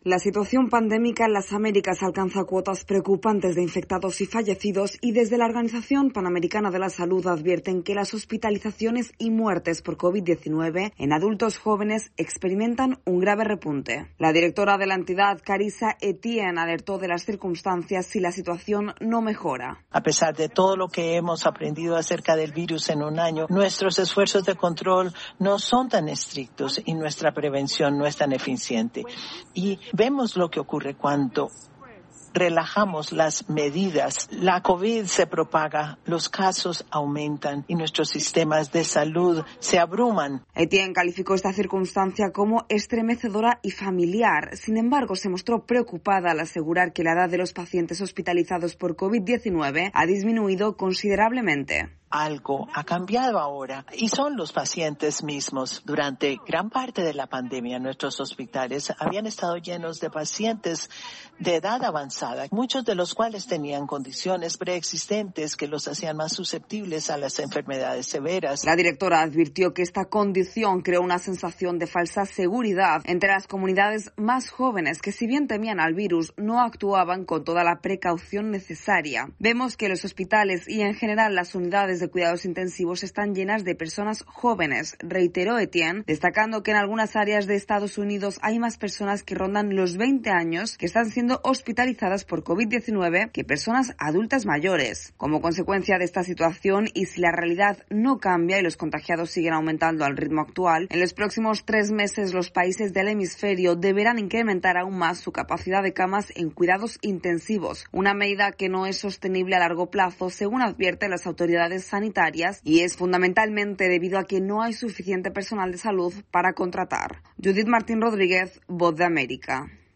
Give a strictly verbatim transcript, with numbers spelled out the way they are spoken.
La situación pandémica en las Américas alcanza cuotas preocupantes de infectados y fallecidos y desde la Organización Panamericana de la Salud advierten que las hospitalizaciones y muertes por covid diecinueve en adultos jóvenes experimentan un grave repunte. La directora de la entidad, Carissa Etienne, alertó de las circunstancias si la situación no mejora. A pesar de todo lo que hemos aprendido acerca del virus en un año, nuestros esfuerzos de control no son tan estrictos y nuestra prevención no es tan eficiente. Y vemos lo que ocurre cuando relajamos las medidas. La COVID se propaga, los casos aumentan y nuestros sistemas de salud se abruman. Etienne calificó esta circunstancia como estremecedora y familiar. Sin embargo, se mostró preocupada al asegurar que la edad de los pacientes hospitalizados por covid diecinueve ha disminuido considerablemente. Algo ha cambiado ahora y son los pacientes mismos. Durante gran parte de la pandemia, nuestros hospitales habían estado llenos de pacientes de edad avanzada, muchos de los cuales tenían condiciones preexistentes que los hacían más susceptibles a las enfermedades severas. La directora advirtió que esta condición creó una sensación de falsa seguridad entre las comunidades más jóvenes que, si bien temían al virus, no actuaban con toda la precaución necesaria. Vemos que los hospitales y en general las unidades de cuidados intensivos están llenas de personas jóvenes, reiteró Etienne, destacando que en algunas áreas de Estados Unidos hay más personas que rondan los veinte años que están siendo hospitalizadas por covid diecinueve que personas adultas mayores. Como consecuencia de esta situación, y si la realidad no cambia y los contagiados siguen aumentando al ritmo actual, en los próximos tres meses los países del hemisferio deberán incrementar aún más su capacidad de camas en cuidados intensivos, una medida que no es sostenible a largo plazo, según advierten las autoridades sanitarias, y es fundamentalmente debido a que no hay suficiente personal de salud para contratar. Judith Martín Rodríguez, Voz de América.